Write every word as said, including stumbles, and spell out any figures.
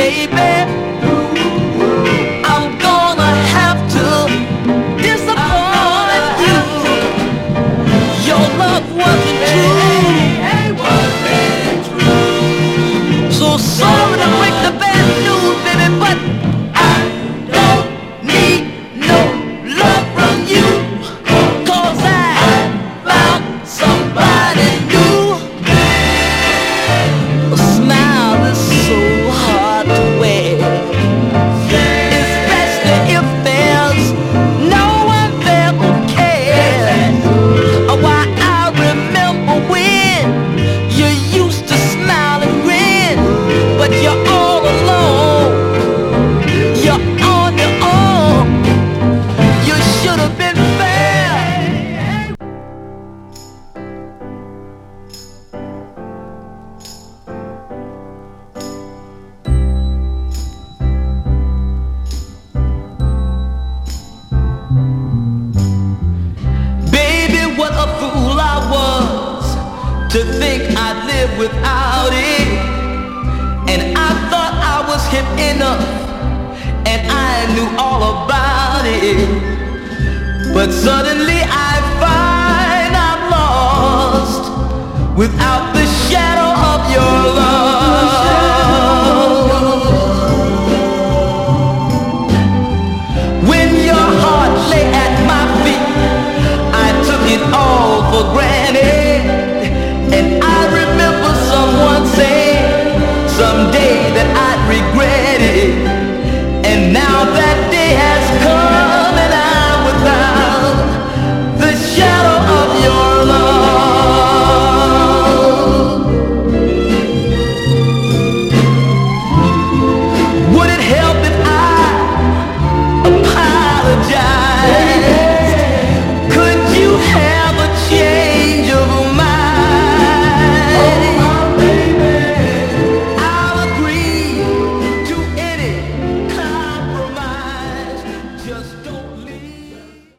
baby. I'm gonna have to disappoint you. Your love wasn't true. So sorry to break the bad news, baby, but I don't need no love from you. 'Cause I found somebody new. A smile is so hard to wear, especially if there's no one there who cares. Why, I remember when you used to smile and grin, but you're all alone, you're on your own. You should have been fair. Baby, what a fool I was to think I'd live without it. And I thought I was hip enough, and I knew all about it. But suddenly I find I'm lost without the shadow of your love. When your heart lay at my feet, I took it all for granted. And I remember someone saying, someday